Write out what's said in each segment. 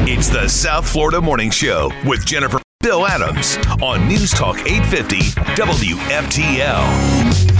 It's the South Florida Morning Show with Jennifer Bill Adams on News Talk 850 WFTL.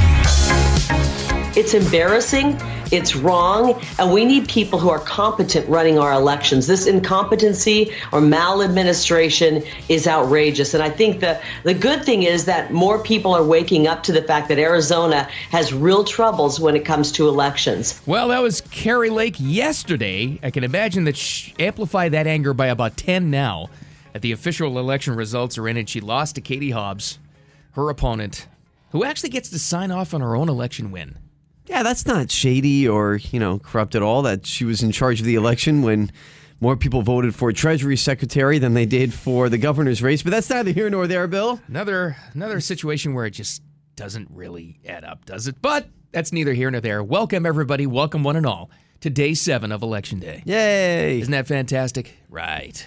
It's embarrassing, it's wrong, and we need people who are competent running our elections. This incompetency or maladministration is outrageous. And I think the good thing is that more people are waking up to the fact that Arizona has real troubles when it comes to elections. Well, that was Kari Lake yesterday. I can imagine that amplify that anger by about 10 now. The official election results are in, and she lost to Katie Hobbs, her opponent, who actually gets to sign off on her own election win. Yeah, that's not shady or, corrupt at all, that she was in charge of the election when more people voted for Treasury Secretary than they did for the governor's race. But that's neither here nor there, Bill. Another situation where it just doesn't really add up, does it? But that's neither here nor there. Welcome, everybody. Welcome, one and all, to Day 7 of Election Day. Yay. Isn't that fantastic? Right.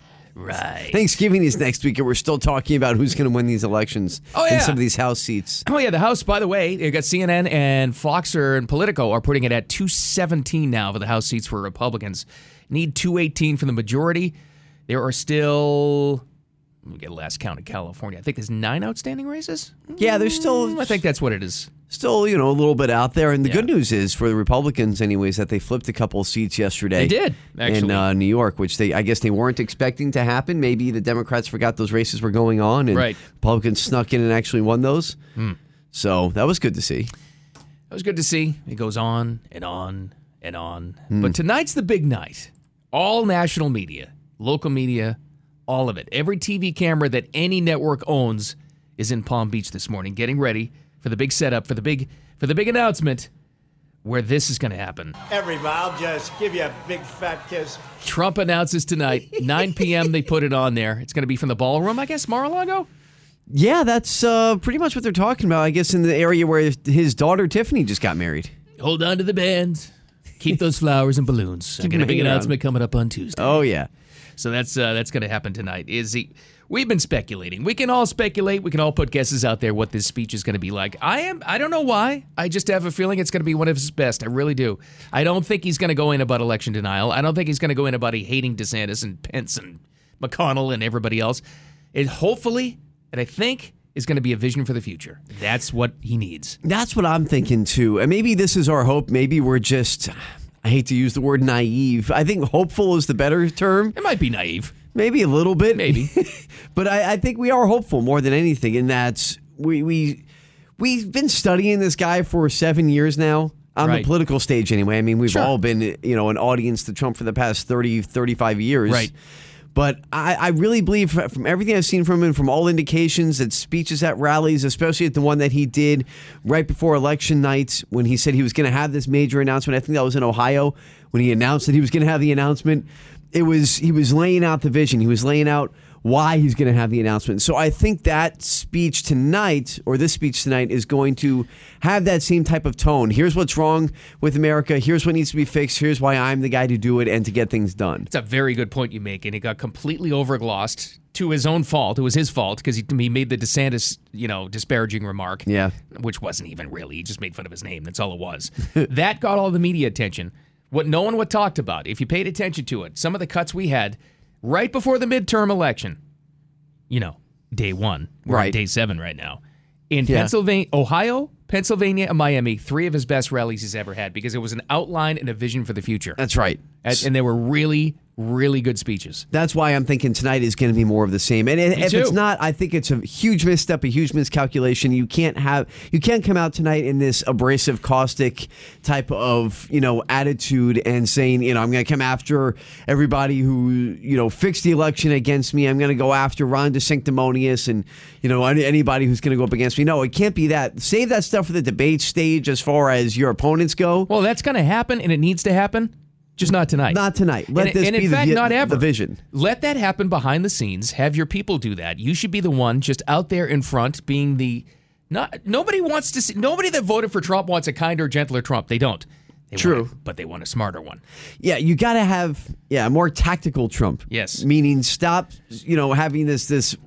Right. Thanksgiving is next week, and we're still talking about who's going to win these elections in some of these House seats. Oh, yeah, the House, by the way, you got CNN and Fox and Politico are putting it at 217 now for the House seats for Republicans. Need 218 for the majority. There are still, let me get a last count in California. I think there's 9 outstanding races. Yeah, there's still... I think that's what it is. Still, a little bit out there. And the good news is, for the Republicans anyways, that they flipped a couple of seats yesterday. They did, actually. In New York, which I guess they weren't expecting to happen. Maybe the Democrats forgot those races were going on, and Republicans snuck in and actually won those. So that was good to see. That was good to see. It goes on and on and on. But tonight's the big night. All national media, local media, all of it. Every TV camera that any network owns is in Palm Beach this morning, getting ready for the big setup, for the big announcement where this is going to happen. Everybody, I'll just give you a big fat kiss. Trump announces tonight, 9 p.m. they put it on there. It's going to be from the ballroom, I guess, Mar-a-Lago? Yeah, that's pretty much what they're talking about, I guess, in the area where his daughter Tiffany just got married. Hold on to the bands. Keep those flowers and balloons. I got a big announcement coming up on Tuesday. Oh, yeah. So that's going to happen tonight. We've been speculating. We can all speculate. We can all put guesses out there what this speech is going to be like. I don't know why. I just have a feeling it's going to be one of his best. I really do. I don't think he's going to go in about election denial. I don't think he's going to go in about hating DeSantis and Pence and McConnell and everybody else. It hopefully, and I think, is going to be a vision for the future. That's what he needs. That's what I'm thinking, too. And maybe this is our hope. Maybe we're just, I hate to use the word naive. I think hopeful is the better term. It might be naive. Maybe a little bit. Maybe. But I think we are hopeful more than anything, in that we've been studying this guy for 7 years now, on the political stage anyway. I mean, we've all been, an audience to Trump for the past 30, 35 years. Right. But I really believe, from everything I've seen from him, from all indications, that speeches at rallies, especially at the one that he did right before election night, when he said he was going to have this major announcement. I think that was in Ohio, when he announced that he was going to have the announcement. He was laying out the vision. He was laying out why he's going to have the announcement. So I think that speech tonight, or this speech tonight, is going to have that same type of tone. Here's what's wrong with America. Here's what needs to be fixed. Here's why I'm the guy to do it and to get things done. It's a very good point you make, and it got completely overglossed to his own fault. It was his fault because he made the DeSantis, disparaging remark. Yeah. Which wasn't even really. He just made fun of his name. That's all it was. That got all the media attention. What no one would talked about, if you paid attention to it, some of the cuts we had right before the midterm election, day 1. We're on day 7 right now. In Pennsylvania, Ohio, Pennsylvania, and Miami, 3 of his best rallies he's ever had, because it was an outline and a vision for the future. That's right. And they were really, really good speeches. That's why I'm thinking tonight is going to be more of the same. And if it's not, I think it's a huge misstep, a huge miscalculation. You can't come out tonight in this abrasive, caustic type of, attitude and saying, I'm going to come after everybody who, fixed the election against me. I'm going to go after Ron DeSanctimonious and, anybody who's going to go up against me. No, it can't be that. Save that stuff for the debate stage as far as your opponents go. Well, that's going to happen, and it needs to happen. Just not tonight. Not tonight. Let this be the vision. Let that happen behind the scenes. Have your people do that. You should be the one just out there in front being the... Nobody wants to see... Nobody that voted for Trump wants a kinder, gentler Trump. They don't. True. But they want a smarter one. Yeah, you got to have a more tactical Trump. Yes. Meaning stop, having this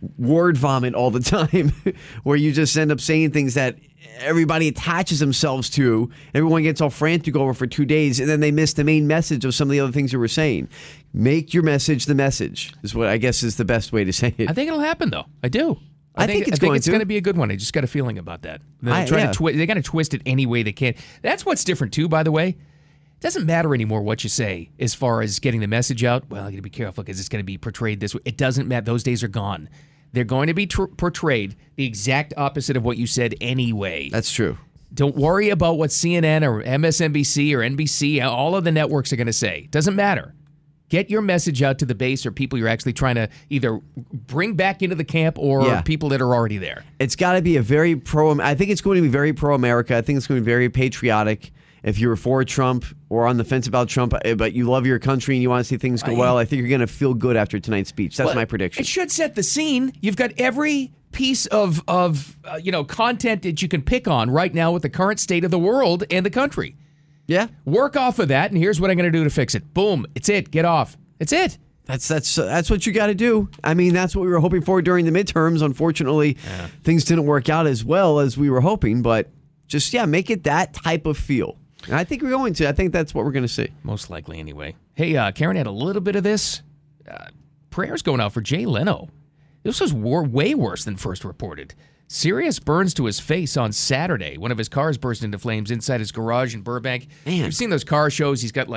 word vomit all the time, where you just end up saying things that everybody attaches themselves to. Everyone gets all frantic over for 2 days, and then they miss the main message of some of the other things you were saying. Make your message the message, is what I guess is the best way to say it. I think it'll happen, though. I do. I think it's going to be a good one. I just got a feeling about that. They're going to twist it any way they can. That's what's different, too, by the way. It doesn't matter anymore what you say as far as getting the message out. Well, you got to be careful because it's going to be portrayed this way. It doesn't matter. Those days are gone. They're going to be portrayed the exact opposite of what you said anyway. That's true. Don't worry about what CNN or MSNBC or NBC, all of the networks are going to say. It doesn't matter. Get your message out to the base or people you're actually trying to either bring back into the camp or people that are already there. It's got to be a very I think it's going to be very pro-America. I think it's going to be very patriotic. If you're for Trump or on the fence about Trump, but you love your country and you want to see things go well, I think you're going to feel good after tonight's speech. That's my prediction. It should set the scene. You've got every piece of content that you can pick on right now with the current state of the world and the country. Yeah. Work off of that, and here's what I'm going to do to fix it. Boom. It's it. Get off. It's it. That's what you got to do. I mean, that's what we were hoping for during the midterms. Unfortunately, things didn't work out as well as we were hoping, but just, make it that type of feel. And I think we're going to. I think that's what we're going to see. Most likely, anyway. Hey, Karen had a little bit of this. Prayers going out for Jay Leno. This was way worse than first reported. Serious burns to his face on Saturday. One of his cars burst into flames inside his garage in Burbank. Man. You've seen those car shows. He's got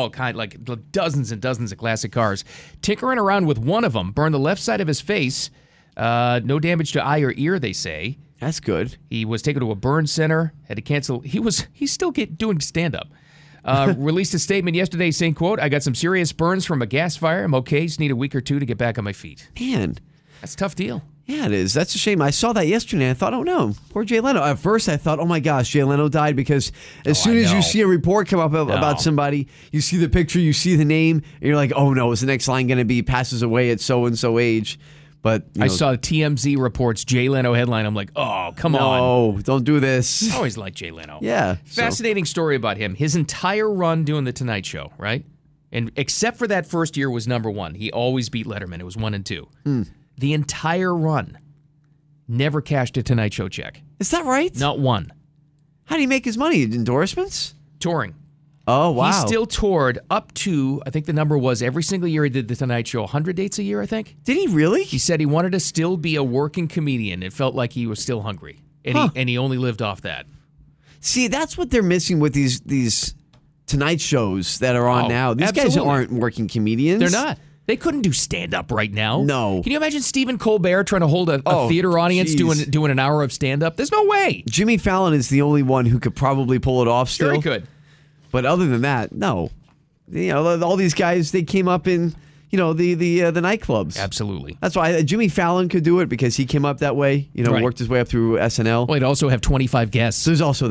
dozens and dozens of classic cars. Tinkering around with one of them, burned the left side of his face. No damage to eye or ear, they say. That's good. He was taken to a burn center, had to cancel. He's still doing stand-up. Released a statement yesterday saying, quote, "I got some serious burns from a gas fire. I'm okay. Just need a week or two to get back on my feet." Man. That's a tough deal. Yeah, it is. That's a shame. I saw that yesterday. I thought, oh no, poor Jay Leno. At first, I thought, oh my gosh, Jay Leno died, because as soon as you see a report come up about somebody, you see the picture, you see the name, and you're like, oh no, is the next line going to be passes away at so-and-so age? But I saw TMZ reports Jay Leno headline. I'm like, oh, come on. No, don't do this. I always liked Jay Leno. Yeah. Fascinating story about him. His entire run doing The Tonight Show, right? And except for that first year was number one. He always beat Letterman. It was 1 and 2. The entire run. Never cashed a Tonight Show check. Is that right? Not one. How do you make his money? Endorsements? Touring. Oh, wow. He still toured up to, I think the number was, every single year he did The Tonight Show, 100 dates a year, I think. Did he really? He said he wanted to still be a working comedian. It felt like he was still hungry. And he only lived off that. See, that's what they're missing with these Tonight shows that are on now. These guys aren't working comedians. They're not. They couldn't do stand-up right now. No. Can you imagine Stephen Colbert trying to hold a theater audience doing an hour of stand-up? There's no way. Jimmy Fallon is the only one who could probably pull it off still. Sure he could. But other than that, no. You know, all these guys, they came up in, the nightclubs. Absolutely. That's why Jimmy Fallon could do it, because he came up that way, right. Worked his way up through SNL. Well, he'd also have 25 guests. There's also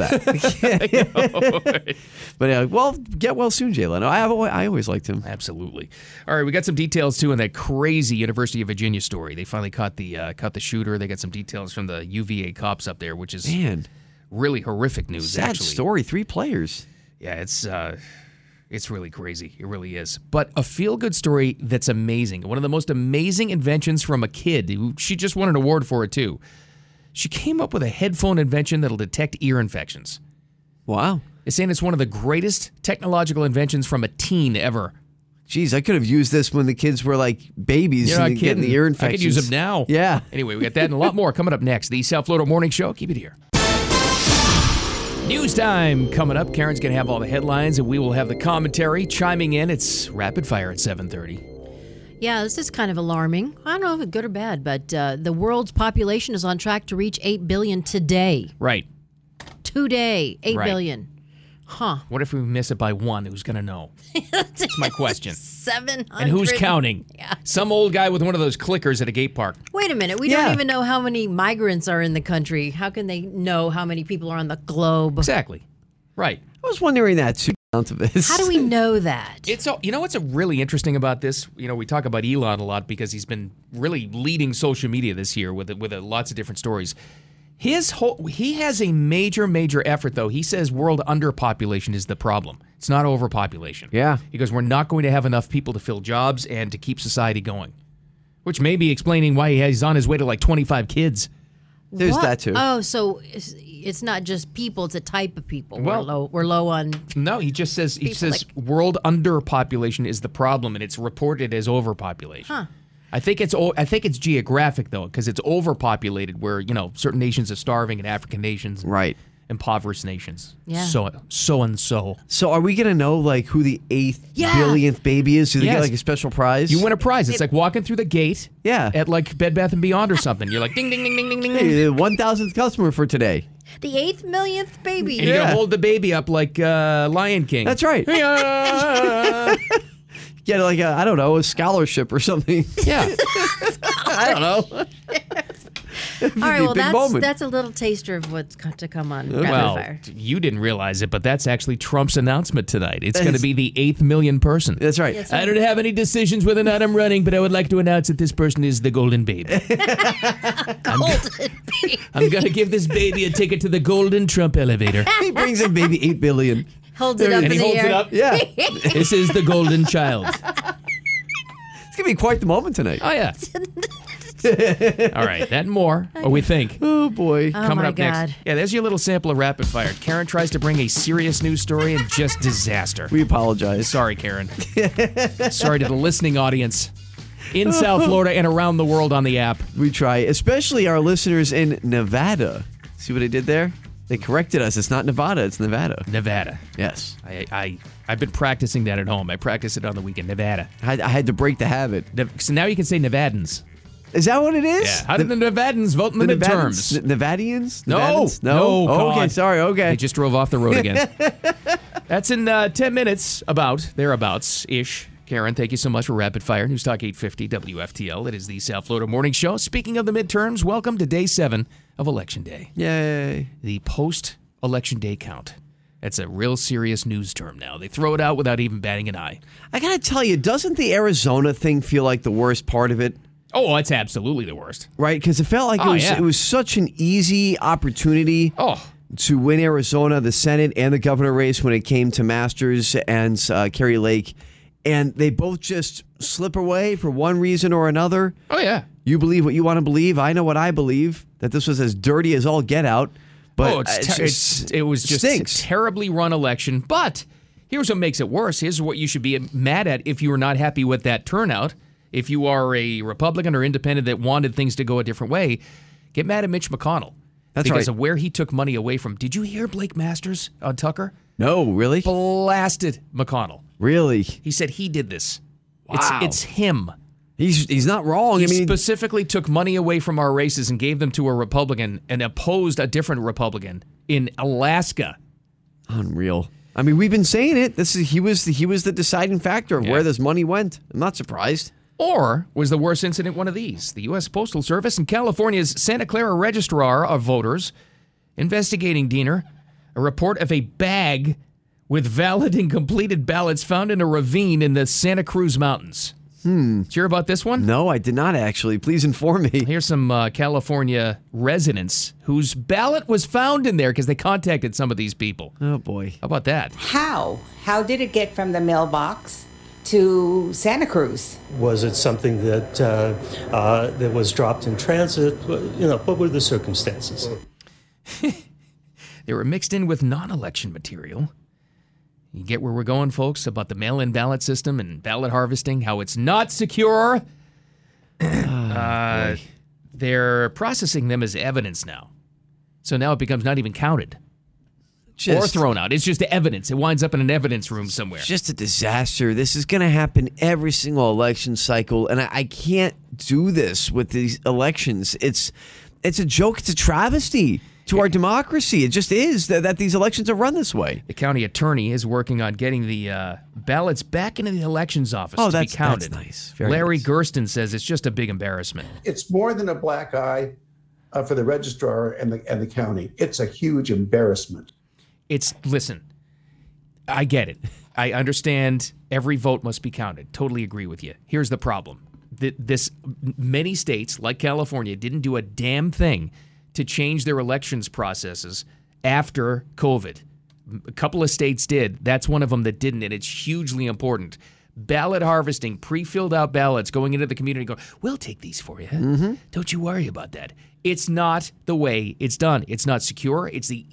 that. But get well soon, Jay Leno. I always liked him. Absolutely. All right, we got some details too on that crazy University of Virginia story. They finally caught the shooter. They got some details from the UVA cops up there, which is really horrific news. Sad actually. Story. 3 players. Yeah, it's really crazy. It really is. But a feel-good story that's amazing. One of the most amazing inventions from a kid. She just won an award for it, too. She came up with a headphone invention that'll detect ear infections. Wow. They're saying it's one of the greatest technological inventions from a teen ever. Jeez, I could have used this when the kids were like babies and getting the ear infections. I could use them now. Yeah. Anyway, we got that and a lot more coming up next. The South Florida Morning Show. Keep it here. News time coming up. Karen's going to have all the headlines, and we will have the commentary chiming in. It's rapid fire at 7:30. Yeah, this is kind of alarming. I don't know if it's good or bad, but the world's population is on track to reach 8 billion today. Right. Today, 8 billion. Huh. What if we miss it by 1? Who's going to know? That's my question. 700. And who's counting? Yeah. Some old guy with one of those clickers at a gate park. Wait a minute. We don't even know how many migrants are in the country. How can they know how many people are on the globe? Exactly. Right. I was wondering that too. Of this. How do we know that? What's really interesting about this? We talk about Elon a lot because he's been really leading social media this year with lots of different stories. He has a major effort, though. He says world underpopulation is the problem. It's not overpopulation. Yeah. Because we're not going to have enough people to fill jobs and to keep society going. Which may be explaining why he's on his way to like 25 kids. There's What? that too. Oh, so it's not just people; it's a type of people. Well- we're low on. No, he just says People world underpopulation is the problem, and it's reported as overpopulation. Huh. I think it's geographic though, because it's overpopulated where certain nations are starving and African nations, Right. impoverished nations. Yeah. So and so. So are we going to know like who the 8th billionth baby is? Do they Yes. get like a special prize? You win a prize. It's like walking through the gate. Yeah. At like Bed Bath & Beyond or something. You're like ding ding ding ding ding ding. Hey, the 1,000th customer for today. The 8th millionth baby. And you gotta hold the baby up like Lion King. That's right. Yeah. Get like a scholarship or something. Yeah. I don't know. All right, well, big moment. that's a little taster of what's to come on Rapid Well, Fire. you didn't realize it, but that's actually Trump's announcement tonight. It's going to be the 8th million person. That's right. Yes. I don't have any decisions whether or not I'm running, but I would like to announce that this person is the Golden Baby. Golden baby. I'm going to give this baby a ticket to the Golden Trump elevator. He brings in baby 8 billion. Holds it up in And he the holds air. it up. Yeah. This is the Golden Child. It's going to be quite the moment tonight. Oh, yeah. All right, that and more, or we think. Oh, boy. Coming my up God. next. Yeah, there's your little sample of Rapid Fire. Karen tries to bring a serious news story and just disaster. We apologize. Sorry, Karen. Sorry to the listening audience in South Florida and around the world on the app. We try, especially our listeners in Nevada. See what I did there? They corrected us. It's not Nevada, it's Nevada. Nevada. Yes. I've been practicing that at home. I practice it on the weekend. Nevada. I had to break the habit. So now you can say Nevadans. Is that what it is? Yeah. How did the Nevadans vote in the midterms? Nevadians? No. Nevadans? No, Oh, okay, God. sorry. Okay. They just drove off the road again. That's in 10 minutes, thereabouts-ish. Karen, thank you so much for Rapid Fire. News Talk 850 WFTL. It is the South Florida Morning Show. Speaking of the midterms, welcome to Day 7 of Election Day. Yay. The post-election day count. That's a real serious news term now. They throw it out without even batting an eye. I got to tell you, doesn't the Arizona thing feel like the worst part of it? Oh, it's absolutely the worst. Right? Because it felt like it was such an easy opportunity to win Arizona, the Senate, and the governor race when it came to Masters and Kerry Lake. And they both just slip away for one reason or another. Oh, yeah. You believe what you want to believe. I know what I believe, that this was as dirty as all get out. But it was just stinks. a terribly run election. But here's what makes it worse. Here's what you should be mad at if you were not happy with that turnout. If you are a Republican or independent that wanted things to go a different way, get mad at Mitch McConnell. That's because right. of where he took money away from. Did you hear Blake Masters on Tucker? No, really? Blasted McConnell. Really? He said he did this. Wow. It's him. He's not wrong. He specifically took money away from our races and gave them to a Republican and opposed a different Republican in Alaska. Unreal. I mean, we've been saying it. He was the deciding factor of where this money went. I'm not surprised. Or was the worst incident one of these? The U.S. Postal Service and California's Santa Clara Registrar of Voters investigating Diener, a report of a bag with valid and completed ballots found in a ravine in the Santa Cruz Mountains. Did you hear about this one? No, I did not actually. Please inform me. Here's some California residents whose ballot was found in there because they contacted some of these people. Oh, boy. How about that? How? How did it get from the mailbox to Santa Cruz? Was it something that was dropped in transit? What were the circumstances? They were mixed in with non-election material. You get where we're going, folks, about the mail-in ballot system and ballot harvesting, how it's not secure. They're processing them as evidence now. So now it becomes not even counted or thrown out. It's just evidence. It winds up in an evidence room somewhere. Just a disaster. This is going to happen every single election cycle, and I can't do this with these elections. It's a joke. It's a travesty to our democracy. It just is that these elections are run this way. The county attorney is working on getting the ballots back into the elections office to be counted. That's nice. Very Larry nice. Gersten says it's just a big embarrassment. It's more than a black eye for the registrar and the county. It's a huge embarrassment. Listen, I get it. I understand every vote must be counted. Totally agree with you. Here's the problem. Many states, like California, didn't do a damn thing to change their elections processes after COVID. A couple of states did. That's one of them that didn't, and it's hugely important. ballot harvesting, pre-filled out ballots going into the community going, we'll take these for you. Don't you worry about that. It's not the way it's done. It's not secure. It's the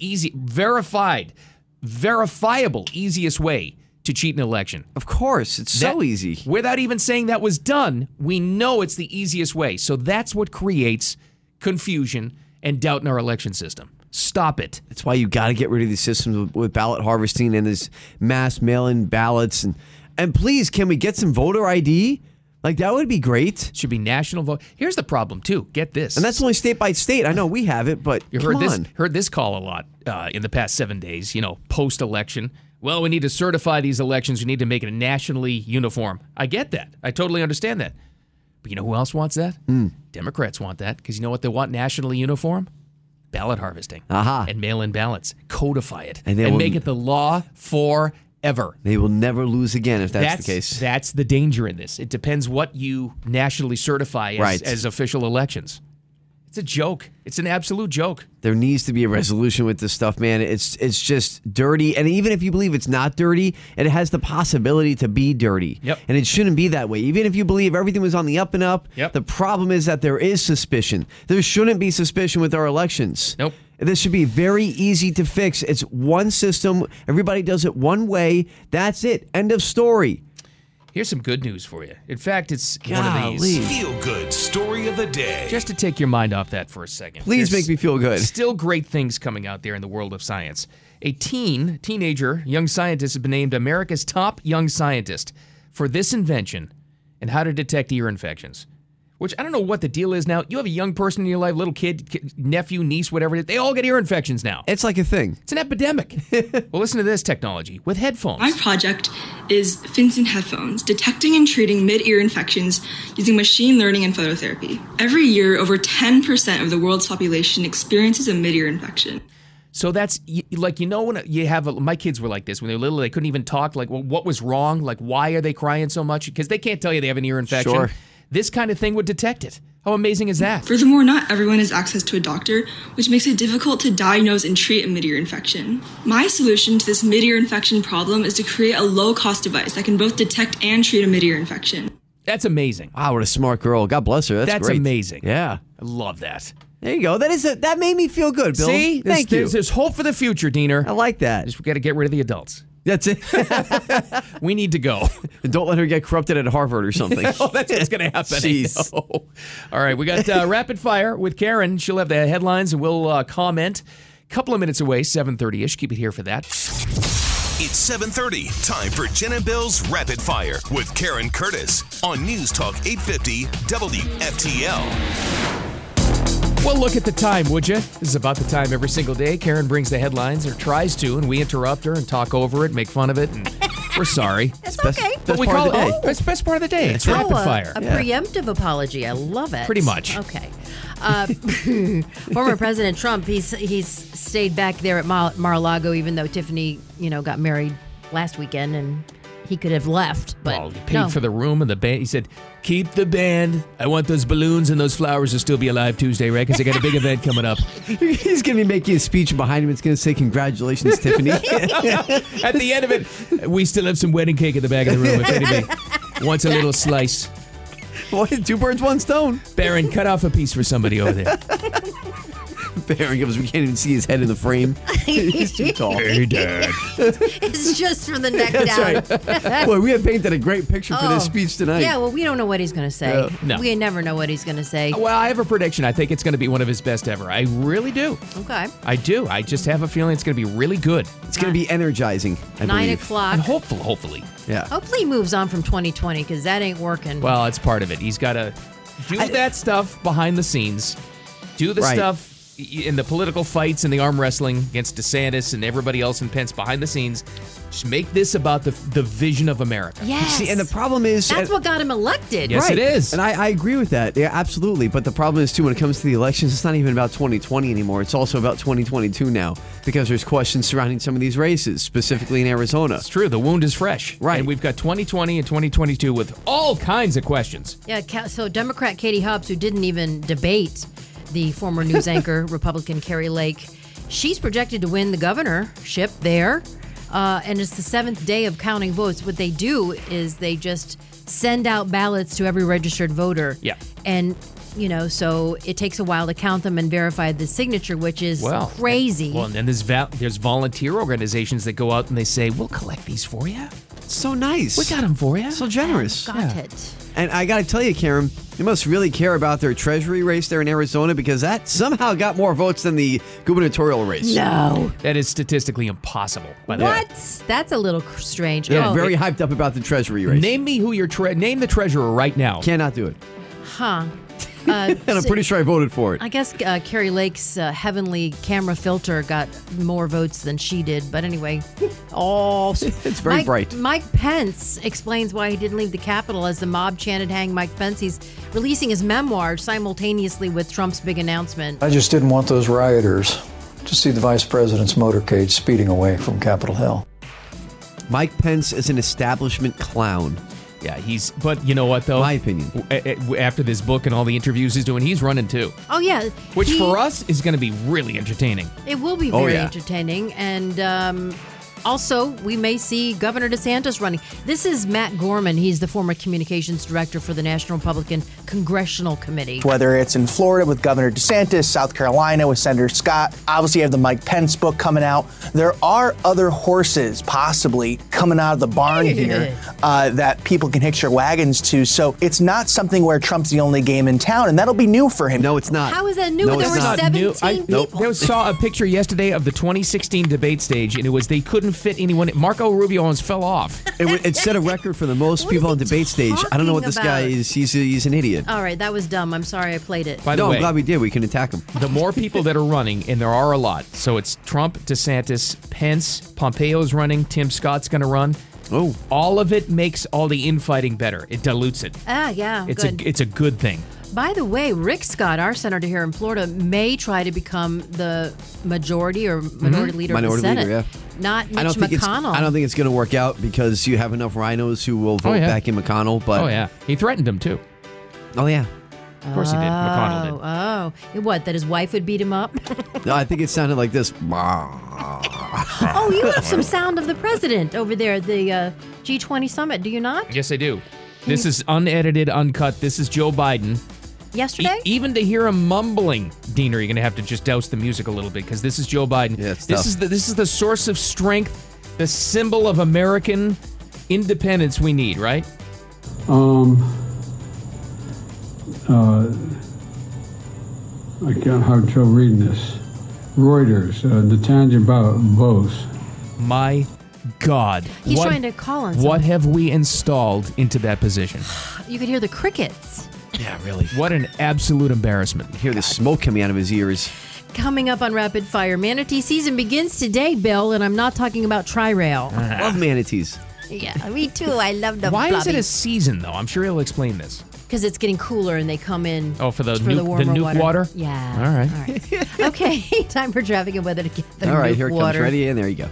verifiable easiest way to cheat an election. Of course, it's so easy. Without even saying that was done, we know it's the easiest way. So that's what creates confusion and doubt in our election system. Stop it. That's why you got to get rid of these systems with ballot harvesting and this mass mail-in ballots. And please, can we get some voter ID? Like, that would be great. Should be national vote. Here's the problem, too. Get this. And that's only state by state. I know we have it, but you heard this call a lot in the past 7 days, post-election. Well, we need to certify these elections. We need to make it nationally uniform. I get that. I totally understand that. But you know who else wants that? Democrats want that, because you know what they want nationally uniform? Ballot harvesting. And mail-in ballots. Codify it. And make it the law forever. They will never lose again if that's the case. That's the danger in this. It depends what you nationally certify as official elections. It's a joke. It's an absolute joke. There needs to be a resolution with this stuff, man. It's just dirty. And even if you believe it's not dirty, it has the possibility to be dirty. Yep. And it shouldn't be that way. Even if you believe everything was on the up and up, the problem is that there is suspicion. There shouldn't be suspicion with our elections. Nope. This should be very easy to fix. It's one system. Everybody does it one way. That's it. End of story. Here's some good news for you. In fact, it's one of these feel-good story of the day. Just to take your mind off that for a second. Please make me feel good. Still great things coming out there in the world of science. A teenager, young scientist has been named America's top young scientist for this invention and how to detect ear infections. Which, I don't know what the deal is now. You have a young person in your life, little kid, nephew, niece, whatever it is. They all get ear infections now. It's like a thing. It's an epidemic. Well, listen to this technology with headphones. My project is Finson headphones, detecting and treating mid-ear infections using machine learning and phototherapy. Every year, over 10% of the world's population experiences a mid-ear infection. So that's like, when you have my kids were like this when they were little, they couldn't even talk. Like, well, what was wrong? Like, why are they crying so much? Because they can't tell you they have an ear infection. Sure. This kind of thing would detect it. How amazing is that? Furthermore, not everyone has access to a doctor, which makes it difficult to diagnose and treat a mid-ear infection. My solution to this mid-ear infection problem is to create a low-cost device that can both detect and treat a mid-ear infection. That's amazing. Wow, what a smart girl. God bless her. That's great. Amazing. Yeah. I love that. There you go. That made me feel good, Bill. See? Thank you. There's hope for the future, Diener. I like that. Just we got to get rid of the adults. That's it. We need to go. Don't let her get corrupted at Harvard or something. Oh, that's what's going to happen. Jeez. All right, we got Rapid Fire with Karen. She'll have the headlines and we'll comment. Couple of minutes away, 7:30-ish. Keep it here for that. It's 7:30. Time for Jen and Bill's Rapid Fire with Karen Curtis on News Talk 850 WFTL. Well, look at the time, would you? This is about the time every single day. Karen brings the headlines, or tries to, and we interrupt her and talk over it, make fun of it, and we're sorry. It's okay. But we call it, it's the best part of the day. It's Rapid Fire. A preemptive apology. I love it. Pretty much. Okay. Former President Trump, he's stayed back there at Mar-a-Lago, even though Tiffany, got married last weekend, and he could have left. But he paid for the room and the band. He said, keep the band. I want those balloons and those flowers to still be alive Tuesday, right? Because they got a big event coming up. He's going to be making a speech behind him. It's going to say, congratulations, Tiffany. At the end of it, we still have some wedding cake in the back of the room if anybody wants a little slice. Boy, 2 birds, 1 stone. Baron, cut off a piece for somebody over there. Baron goes, we can't even see his head in the frame. He's too tall. Hey, Dad. It's just from the neck That's down. Right. Boy, we have painted a great picture for this speech tonight. Yeah, well, we don't know what he's going to say. No. We never know what he's going to say. Well, I have a prediction. I think it's going to be one of his best ever. I really do. Okay. I do. I just have a feeling it's going to be really good. It's going to be energizing, I 9 believe. o'clock. And hopefully. Yeah. Hopefully he moves on from 2020, because that ain't working. Well, it's part of it. He's got to do that stuff behind the scenes. Do the stuff in the political fights and the arm wrestling against DeSantis and everybody else in Pence behind the scenes. Just make this about the vision of America. Yes. See, and the problem is... That's what got him elected. Yes, it is. And I agree with that. Yeah, absolutely. But the problem is, too, when it comes to the elections, it's not even about 2020 anymore. It's also about 2022 now, because there's questions surrounding some of these races, specifically in Arizona. It's true. The wound is fresh. Right. And we've got 2020 and 2022 with all kinds of questions. Yeah, so Democrat Katie Hobbs, who didn't even debate the former news anchor, Republican Kari Lake, she's projected to win the governorship there. and it's the 7th day of counting votes. What they do is they just send out ballots to every registered voter. Yeah. And, so it takes a while to count them and verify the signature, which is crazy. Well, and then there's volunteer organizations that go out and they say, we'll collect these for you. So nice. We got them for you. So generous. Got it. And I got to tell you, Karen, they must really care about their treasury race there in Arizona because that somehow got more votes than the gubernatorial race. No. That is statistically impossible, by the way. What? That's a little strange. Yeah, very hyped up about the treasury race. Name me who name the treasurer right now. Cannot do it. Huh. And I'm pretty sure I voted for it. I guess Carrie Lake's heavenly camera filter got more votes than she did. But anyway, it's very bright. Mike Pence explains why he didn't leave the Capitol as the mob chanted hang Mike Pence. He's releasing his memoir simultaneously with Trump's big announcement. I just didn't want those rioters to see the vice president's motorcade speeding away from Capitol Hill. Mike Pence is an establishment clown. Yeah, but you know what, though? My opinion. After this book and all the interviews he's doing, he's running too. Oh, yeah. Which for us is going to be really entertaining. It will be very entertaining. And also, we may see Governor DeSantis running. This is Matt Gorman. He's the former communications director for the National Republican Congressional Committee. Whether it's in Florida with Governor DeSantis, South Carolina with Senator Scott, obviously you have the Mike Pence book coming out. There are other horses possibly coming out of the barn here that people can hitch their wagons to. So it's not something where Trump's the only game in town, and that'll be new for him. No, it's not. How is that new? No, there were 17 people. I saw a picture yesterday of the 2016 debate stage, and it was they couldn't fit anyone. Marco Rubio almost fell off. It set a record for the most people on debate stage. I don't know what this guy is. He's an idiot. All right, that was dumb. I'm sorry I played it. By the way, I'm glad we did. We can attack him. The more people that are running, and there are a lot, so it's Trump, DeSantis, Pence, Pompeo's running, Tim Scott's going to run. Oh, all of it makes all the infighting better. It dilutes it. Yeah, it's a good thing. By the way, Rick Scott, our senator here in Florida, may try to become the majority or minority leader of the Senate. Leader, yeah. Not Mitch McConnell. I don't think it's going to work out because you have enough rhinos who will vote back in McConnell. But he threatened him too. Oh yeah. Of course he did. McConnell did. What, that his wife would beat him up? No, I think it sounded like this. Oh, you have some sound of the president over there at the G20 summit, do you not? Yes, I do. This is unedited, uncut. This is Joe Biden. Yesterday? Even to hear him mumbling, Diener, you're going to have to just douse the music a little bit because this is Joe Biden. Yeah, it's this is the source of strength, the symbol of American independence we need, right? I can't have trouble reading this. Reuters, Netanyahu Bose. My God. He's trying to call on What have we installed into that position? You could hear the crickets. Yeah, really. What an absolute embarrassment. You hear the smoke coming out of his ears. Coming up on Rapid Fire, manatee season begins today, Bill, and I'm not talking about Tri-Rail. I love manatees. Yeah, me too. I love them. Why is it a season, though? I'm sure he'll explain this. Because it's getting cooler and they come in for the warmer nuke water? Yeah. All right. Okay, time for traffic and weather together. All right, here it comes. Ready? And there you go.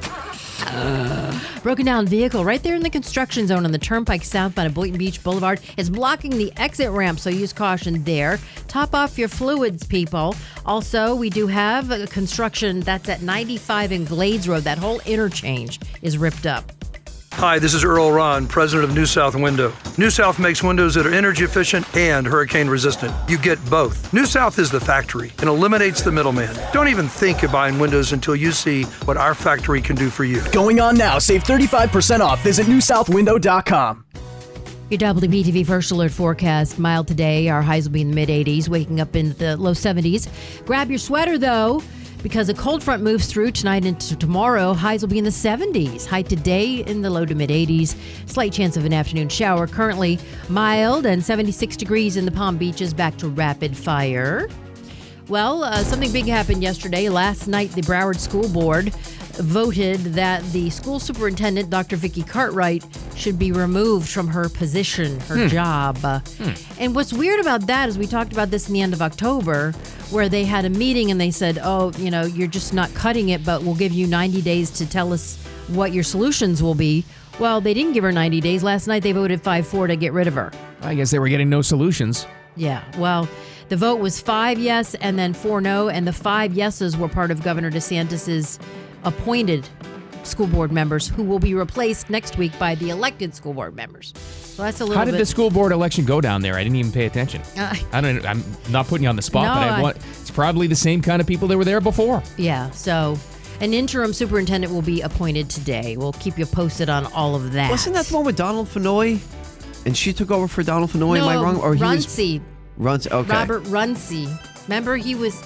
Broken down vehicle right there in the construction zone on the Turnpike southbound at Boynton Beach Boulevard is blocking the exit ramp, so use caution there. Top off your fluids, people. Also, we do have a construction that's at 95 in Glades Road. That whole interchange is ripped up. Hi, this is Earl Ron, president of New South Window. New South makes windows that are energy efficient and hurricane resistant. You get both. New South is the factory and eliminates the middleman. Don't even think of buying windows until you see what our factory can do for you. Going on now. Save 35% off. Visit newsouthwindow.com. Your WPTV First Alert forecast. Mild today. Our highs will be in the mid-80s, waking up in the low 70s. Grab your sweater, though, because a cold front moves through tonight into tomorrow. Highs will be in the 70s. High today in the low to mid-80s. Slight chance of an afternoon shower. Currently mild and 76 degrees in the Palm Beaches. Back to rapid fire. Well, something big happened yesterday. Last night, the Broward School Board voted that the school superintendent, Dr. Vicki Cartwright, should be removed from her position, her job. And what's weird about that is we talked about this in the end of October, where they had a meeting and they said, you're just not cutting it, but we'll give you 90 days to tell us what your solutions will be. Well, they didn't give her 90 days. Last night they voted 5-4 to get rid of her. I guess they were getting no solutions. Yeah, well, the vote was 5 yes and then 4 no, and the 5 yeses were part of Governor DeSantis's appointed school board members who will be replaced next week by the elected school board members. So that's a little How did the school board election go down there? I didn't even pay attention. I'm not putting you on the spot, but it's probably the same kind of people that were there before. Yeah, so an interim superintendent will be appointed today. We'll keep you posted on all of that. Wasn't that the one with Donald Fenoy? And she took over for Donald Fenoy, am I wrong? Or Runcie. Runcie, okay. Robert Runcie. Remember, he was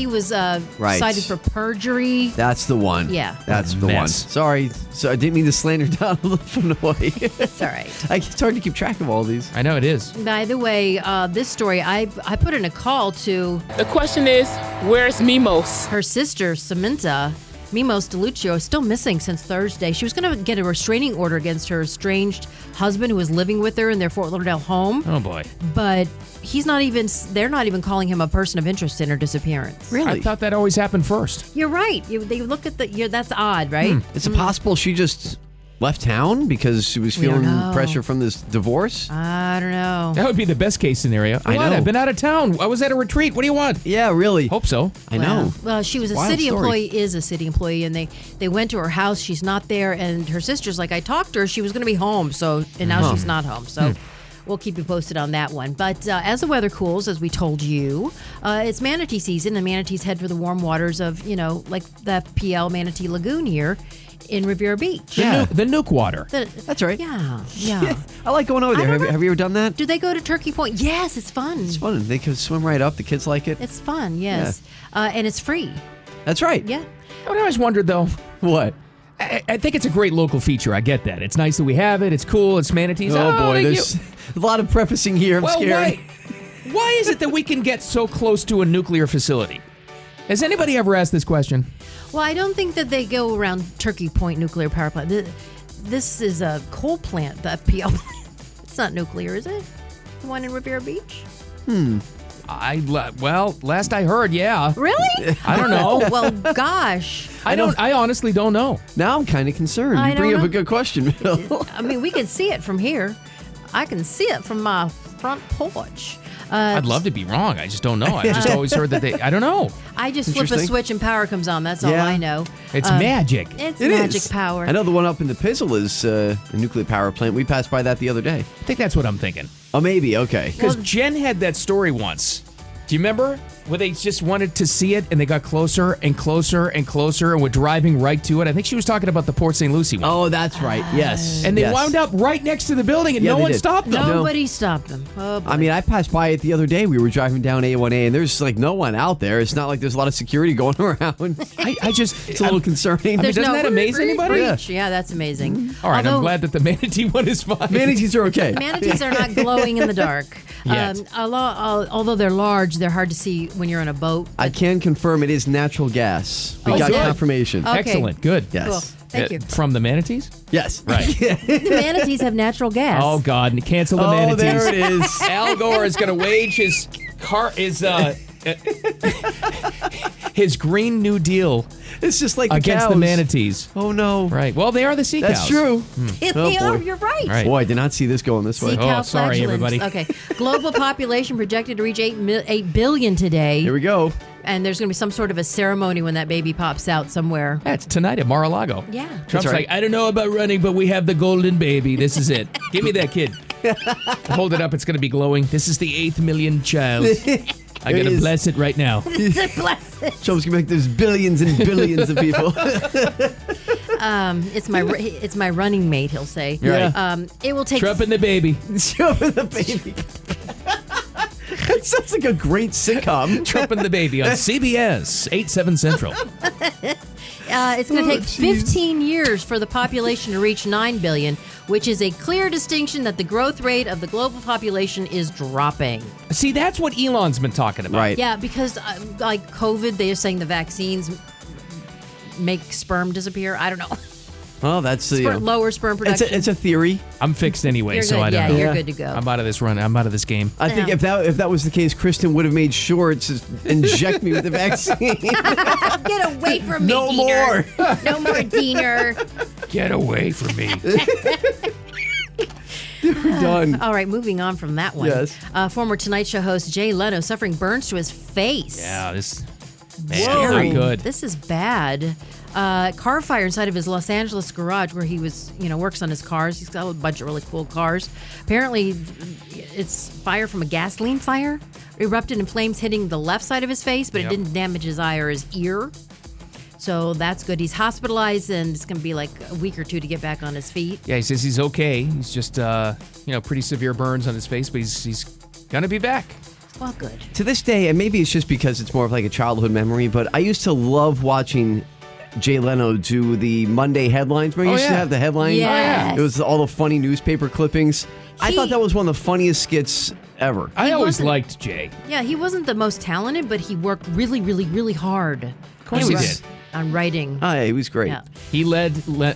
cited for perjury. That's the one. Yeah. That's the one. Sorry. So I didn't mean to slander Donald Fenoy. It's all right. It's hard to keep track of all these. I know it is. By the way, this story, I put in a call to... The question is, where's Mimos? Her sister, Samantha Mimos DeLuccio, is still missing since Thursday. She was going to get a restraining order against her estranged husband who was living with her in their Fort Lauderdale home. Oh, boy. But they're not even calling him a person of interest in her disappearance. Really? I thought that always happened first. You're right. They look at that's odd, right? Is it possible she just left town because she was feeling pressure from this divorce? I don't know. That would be the best case scenario. I know. I've been out of town. I was at a retreat. What do you want? Yeah, really. Hope so. I know. Well, she was a city employee, is a city employee, and they went to her house. She's not there, and her sister's like, I talked to her. She was going to be home, and now she's not home. So we'll keep you posted on that one. But as the weather cools, as we told you, it's manatee season, and manatees head for the warm waters of, like the PL Manatee Lagoon here in Riviera Beach. Yeah, the Nuke water. That's right. Yeah. I like going over there. Have you ever done that? Do they go to Turkey Point? Yes, it's fun. It's fun. They can swim right up. The kids like it. It's fun, yes. And it's free. That's right. Yeah. I always wondered, though. What? I think it's a great local feature. I get that. It's nice that we have it. It's cool. It's manatees. Oh, boy. There's a lot of prefacing here. I'm scared. Why is it that we can get so close to a nuclear facility? Has anybody ever asked this question? Well, I don't think that they go around Turkey Point nuclear power plant. This is a coal plant, the FPL plant. It's not nuclear, is it? The one in Riviera Beach? Last I heard, yeah. Really? I don't know. Well, gosh. I honestly don't know. Now I'm kind of concerned. You bring up a good question, Bill. I mean, we can see it from here. I can see it from my front porch. I'd love to be wrong. I just don't know. I just always heard that I don't know. I just flip a switch and power comes on. That's all I know. It's magic. It's magic power. I know the one up in the Pizzle is a nuclear power plant. We passed by that the other day. I think that's what I'm thinking. Oh, maybe. Okay. Because Jen had that story once. Do you remember? Where they just wanted to see it, and they got closer and closer and closer, and were driving right to it. I think she was talking about the Port St. Lucie one. Oh, that's right. Yes. And they wound up right next to the building, and no one stopped them. Nobody stopped them. Oh, boy. I mean, I passed by it the other day. We were driving down A1A, and there's no one out there. It's not like there's a lot of security going around. It's a little concerning. Doesn't that amaze anybody? Yeah, that's amazing. All right, I'm glad that the manatee one is fine. Manatees are okay. Manatees are not glowing in the dark. Although they're large, they're hard to see when you're on a boat. I can confirm it is natural gas. We got confirmation. Okay. Excellent. Good. Yes. Cool. Thank you. From the manatees? Yes. Right. The manatees have natural gas. Oh, God. Cancel the manatees. There it is. Al Gore is going to wage his Green New Deal. It's just like against the manatees. Oh, no. Right. Well, they are the sea cows. That's true. You're right. Boy, I did not see this going this way. Sea cow sorry, flagellants. everybody. Okay. Global population projected to reach 8 billion today. Here we go. And there's going to be some sort of a ceremony when that baby pops out somewhere. Yeah, it's tonight at Mar-a-Lago. Yeah. Trump's like, I don't know about running, but we have the golden baby. This is it. Give me that kid. Hold it up. It's going to be glowing. This is the 8th million child. I'm going to bless it right now. Bless it. Trump's going to make there's billions and billions of people. It's my running mate, he'll say. Right. It will take... Trump and the baby. Trump and the baby. That sounds like a great sitcom. Trump and the Baby on CBS, 8/7 Central. It's going to take 15 years for the population to reach 9 billion, which is a clear distinction that the growth rate of the global population is dropping. See, that's what Elon's been talking about. Right. Yeah, because like COVID, they're saying the vaccines make sperm disappear. I don't know. Well, that's lower sperm production. It's a theory. I'm fixed anyway, You're so good. I don't know. You're good to go. I'm out of this run. I'm out of this game. I think if that was the case, Kristen would have made sure to inject me with the vaccine. Get away from me, No Diener. more. No more, Diener. Get away from me. We're done. All right, moving on from that one. Yes. Former Tonight Show host Jay Leno suffering burns to his face. Yeah, this Man, not good. This is bad. Car fire inside of his Los Angeles garage where he was, works on his cars. He's got a bunch of really cool cars. Apparently, it's fire from a gasoline fire. Erupted in flames hitting the left side of his face, but it didn't damage his eye or his ear. So that's good. He's hospitalized, and it's going to be like a week or two to get back on his feet. Yeah, he says he's okay. He's just, pretty severe burns on his face, but he's going to be back. Well, good. To this day, and maybe it's just because it's more of like a childhood memory, but I used to love watching Jay Leno do the Monday headlines. Remember, used to have the headline? Yes. It was all the funny newspaper clippings. I thought that was one of the funniest skits ever. I always liked Jay. Yeah, he wasn't the most talented, but he worked really, really, really hard. Of course he did. On writing. Oh, yeah, he was great. Yeah. He led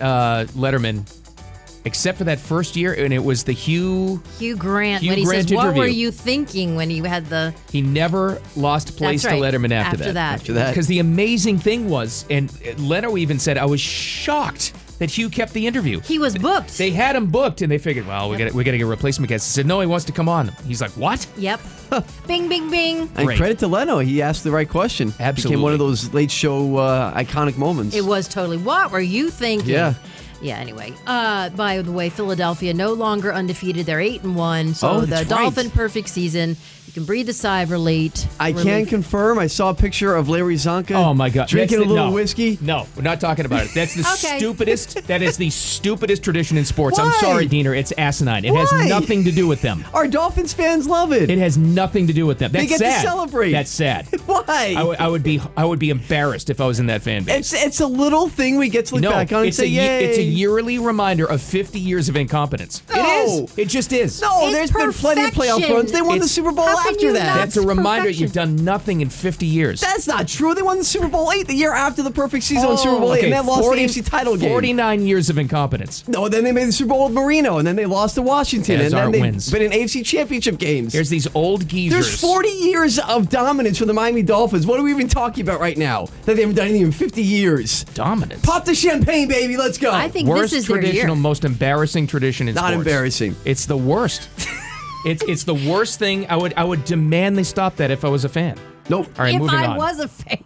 Letterman, except for that first year, and it was the Hugh Grant. Hugh When he Grant says, "What interview. were you thinking when you had the?" He never lost place That's to right. Letterman after After that. that. Because the amazing thing was, and Leno even said, I was shocked that Hugh kept the interview. He was booked. They had him booked, and they figured, well, we got to get a replacement guest. He said, no, he wants to come on. He's like, what? Yep. Bing, bing, bing. And Great. credit to Leno. He asked the right question. Absolutely. Became one of those late show iconic moments. It was totally. What were you thinking? Yeah. Yeah, anyway. By the way, Philadelphia no longer undefeated. They're 8-1. So Oh, the that's Dolphin right. perfect season. You can breathe a sigh of relief. I can confirm. I saw a picture of Larry Zonka. Oh my God! Drinking That's a little no. whiskey. No, we're not talking about it. That's the Okay. stupidest. That is the stupidest tradition in sports. I'm Why? sorry, Diener. It's asinine. It Why? has nothing to do with them. Our Dolphins fans love it. It has nothing to do with them. That's They get sad. to celebrate. That's sad. Why? I would be embarrassed if I was in that fan base. It's a little thing we get to look back on and say, yay. It's a yearly reminder of 50 years of incompetence. No. It is. It just is. No, It's there's been plenty of playoff perfection. runs. They won the It's- Super Bowl How can after you that. not? That's a reminder perfection. you've done nothing in 50 years. That's not true. They won the Super Bowl 8 the year after the perfect season on Super Bowl 8, and then lost the AFC title game. 49 years of incompetence. No, then they made the Super Bowl with Marino, and then they lost to Washington, Yes, and then Art they've wins. been in AFC championship games. Here's these old geezers. There's 40 years of dominance for the Miami Dolphins. What are we even talking about right now? That they haven't done anything in 50 years. Dominance. Pop the champagne, baby. Let's go. I think Worst this is their traditional, year. most embarrassing tradition in Not sports. embarrassing. It's the worst. It's the worst thing. I would demand they stop that if I was a fan. Nope. All right, If moving I on. was a fan.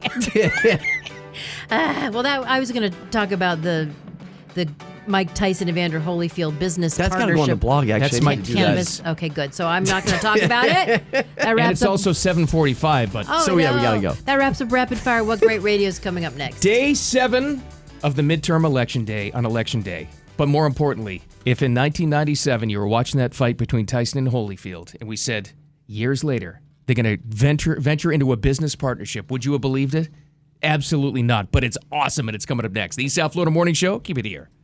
I was going to talk about the Mike Tyson Evander Holyfield business That's got to partnership. go on the blog, actually. That's Mike Do Cannabis. that. Okay, good. So I'm not going to talk about it. That And wraps it's up. also 7:45, but Oh, So, yeah, we no. gotta go. That wraps up Rapid Fire. What great radio is coming up next? Day 7 of the midterm election day on Election Day. But more importantly, if in 1997 you were watching that fight between Tyson and Holyfield, and we said years later they're going to venture into a business partnership, would you have believed it? Absolutely not. But it's awesome, and it's coming up next. The East South Florida Morning Show. Keep it here.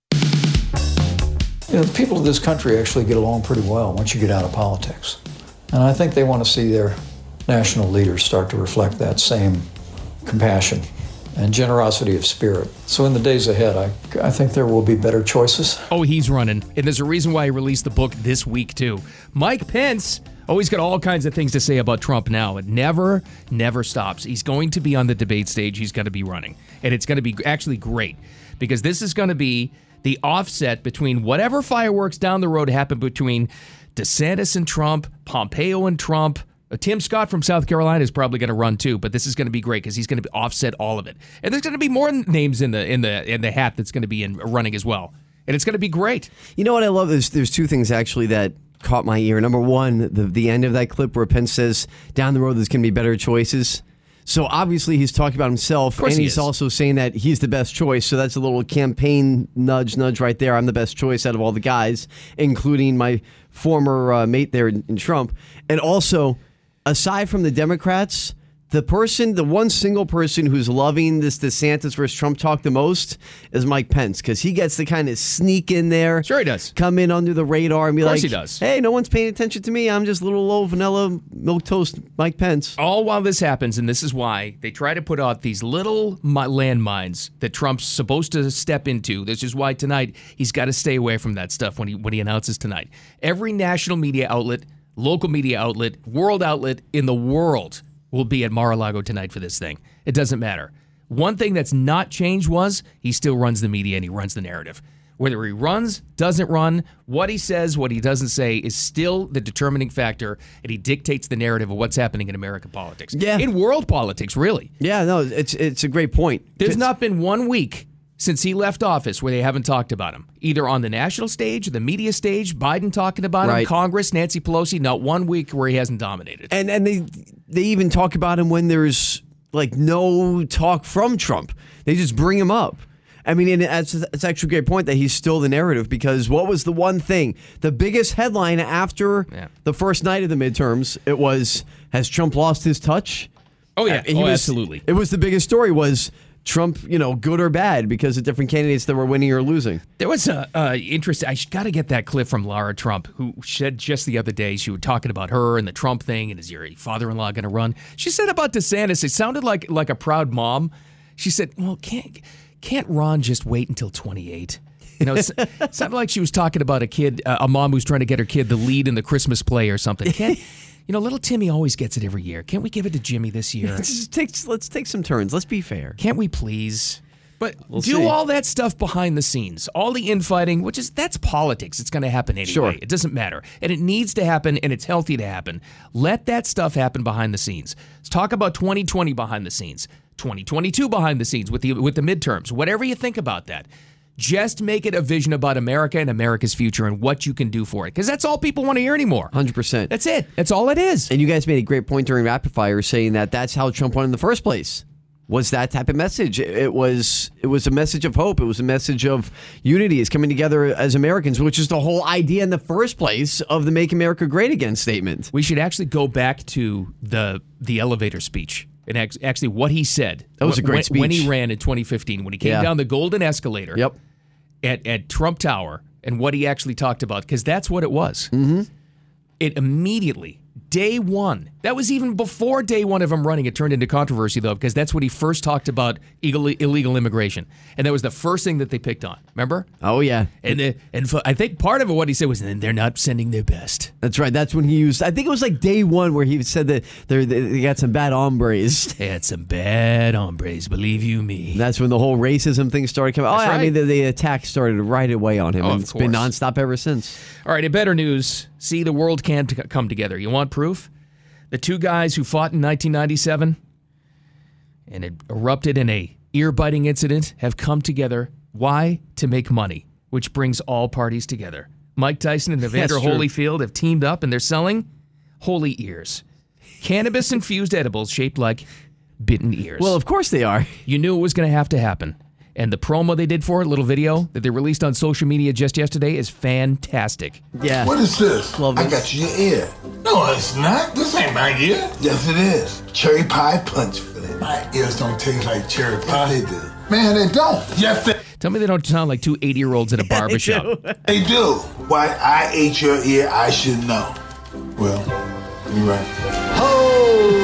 The people of this country actually get along pretty well once you get out of politics. And I think they want to see their national leaders start to reflect that same compassion and generosity of spirit. So in the days ahead, I think there will be better choices. Oh, he's running. And there's a reason why he released the book this week, too. Mike Pence, he's got all kinds of things to say about Trump now. It never stops. He's going to be on the debate stage. He's going to be running. And it's going to be actually great because this is going to be the offset between whatever fireworks down the road happen between DeSantis and Trump, Pompeo and Trump. Tim Scott from South Carolina is probably going to run too, but this is going to be great because he's going to offset all of it. And there's going to be more names in the hat that's going to be running as well. And it's going to be great. You know what I love? There's two things actually that caught my ear. Number one, the end of that clip where Pence says down the road there's going to be better choices. So obviously he's talking about himself, and he's also saying that he's the best choice. So that's a little campaign nudge right there. I'm the best choice out of all the guys, including my former mate there in Trump. And also, aside from the Democrats, the one single person who's loving this DeSantis versus Trump talk the most is Mike Pence, because he gets to kind of sneak in there. Sure he does. Come in under the radar and be Of course like, he does. hey, no one's paying attention to me. I'm just little low vanilla milk toast Mike Pence. All while this happens, and this is why they try to put out these little landmines that Trump's supposed to step into. This is why tonight he's got to stay away from that stuff when he announces tonight. Every national media outlet, local media outlet, world outlet in the world will be at Mar-a-Lago tonight for this thing. It doesn't matter. One thing that's not changed was he still runs the media and he runs the narrative. Whether he runs, doesn't run, what he says, what he doesn't say is still the determining factor, and he dictates the narrative of what's happening in American politics. Yeah. In world politics, really. Yeah, no, it's a great point. There's not been 1 week since he left office where they haven't talked about him. Either on the national stage, the media stage, Biden talking about him, Congress, Nancy Pelosi, not 1 week where he hasn't dominated. And they even talk about him when there's like no talk from Trump. They just bring him up. I mean, and it's actually a great point that he's still the narrative, because what was the one thing, the biggest headline after the first night of the midterms? It was, has Trump lost his touch? Oh, yeah. Absolutely. It was the biggest story was Trump, good or bad because of different candidates that were winning or losing. There was interesting. I got to get that clip from Lara Trump, who said just the other day, she was talking about her and the Trump thing, and is your father-in-law going to run? She said about DeSantis, it sounded like a proud mom. She said, well, can't Ron just wait until 28? It sounded like she was talking about a kid, a mom who's trying to get her kid the lead in the Christmas play or something. Little Timmy always gets it every year. Can't we give it to Jimmy this year? Let's take some turns. Let's be fair. Can't we please? But we'll do see. all that stuff behind the scenes, all the infighting, that's politics. It's going to happen anyway. Sure. It doesn't matter. And it needs to happen, and it's healthy to happen. Let that stuff happen behind the scenes. Let's talk about 2020 behind the scenes, 2022 behind the scenes with the midterms, whatever you think about that. Just make it a vision about America and America's future and what you can do for it. Because that's all people want to hear anymore. 100%. That's it. That's all it is. And you guys made a great point during Rapid Fire saying that that's how Trump won in the first place. Was that type of message. It was a message of hope. It was a message of unity, is coming together as Americans, which is the whole idea in the first place of the Make America Great Again statement. We should actually go back to the elevator speech. And actually what he said. That was a great speech. When he ran in 2015, when he came down the golden escalator at Trump Tower, and what he actually talked about, because that's what it was. Mm-hmm. It immediately, day one, that was even before day one of him running, it turned into controversy, though, because that's when he first talked about illegal immigration. And that was the first thing that they picked on. Remember? Oh, yeah. And I think part of it, what he said was, they're not sending their best. That's right. That's when he used, I think it was like day one where he said that they got some bad hombres. They had some bad hombres, believe you me. That's when the whole racism thing started coming. That's right. I mean, the attack started right away on him. And it's been nonstop ever since. All right, in better news, see, the world can come together. You want proof? The two guys who fought in 1997 and it erupted in a ear-biting incident have come together. Why? To make money, which brings all parties together. Mike Tyson and Evander Holyfield have teamed up, and they're selling holy ears. Cannabis-infused edibles shaped like bitten ears. Well, of course they are. You knew it was going to have to happen. And the promo they did for it, little video that they released on social media just yesterday, is fantastic. Yeah. What is this? Love I this. got your ear. No, it's not. This ain't my ear. Yes, it is. Cherry pie punch for that. My ears don't taste like cherry pie. Yes, they do. Man, they don't. Yes, they Tell me they don't sound like two 80-year-olds at a barbershop. They do. Why I ate your ear, I should know. Well, you're right.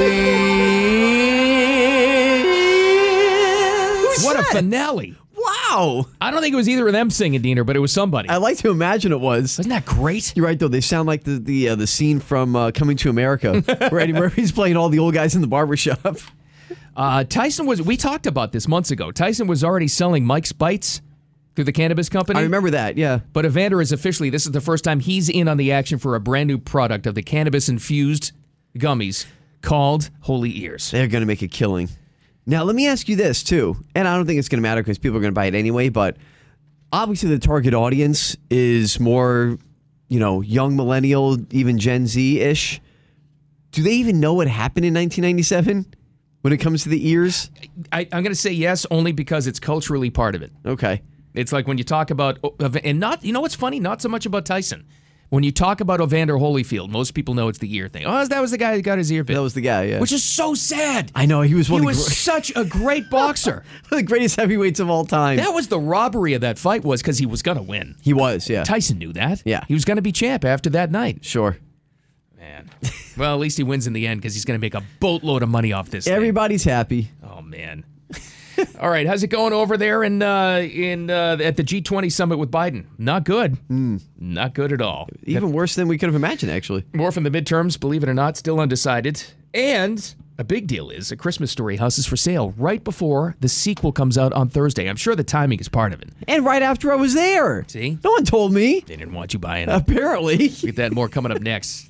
What a finale. Wow. I don't think it was either of them singing, Diener, but it was somebody. I like to imagine it was. Isn't that great? You're right, though. They sound like the scene from Coming to America, where Eddie Murphy's playing all the old guys in the barbershop. Tyson we talked about this months ago. Tyson was already selling Mike's Bites through the cannabis company. I remember that, yeah. But Evander is officially, this is the first time he's in on the action for a brand new product of the cannabis-infused gummies called Holy Ears. They're going to make a killing. Now, let me ask you this, too. And I don't think it's going to matter because people are going to buy it anyway, but obviously the target audience is more, young millennial, even Gen Z-ish. Do they even know what happened in 1997 when it comes to the ears? I'm going to say yes, only because it's culturally part of it. Okay. It's like when you talk about, and not, you know what's funny? Not so much about Tyson. When you talk about Evander Holyfield, most people know it's the ear thing. Oh, that was the guy who got his ear bit. That was the guy, yeah. Which is so sad. I know, he was such a great boxer. One of the greatest heavyweights of all time. That was the robbery of that fight, was because he was going to win. He was, yeah. Tyson knew that. Yeah. He was going to be champ after that night. Sure. Man. Well, at least he wins in the end because he's going to make a boatload of money off this thing. Everybody's happy. Oh, man. All right, how's it going over there at the G20 summit with Biden? Not good. Not good at all. Even worse than we could have imagined, actually. More from the midterms, believe it or not, still undecided. And A big deal is A Christmas Story house is for sale right before the sequel comes out on Thursday. I'm sure the timing is part of it. And right after I was there. See? No one told me. They didn't want you buying it. Apparently. Get that more coming up next.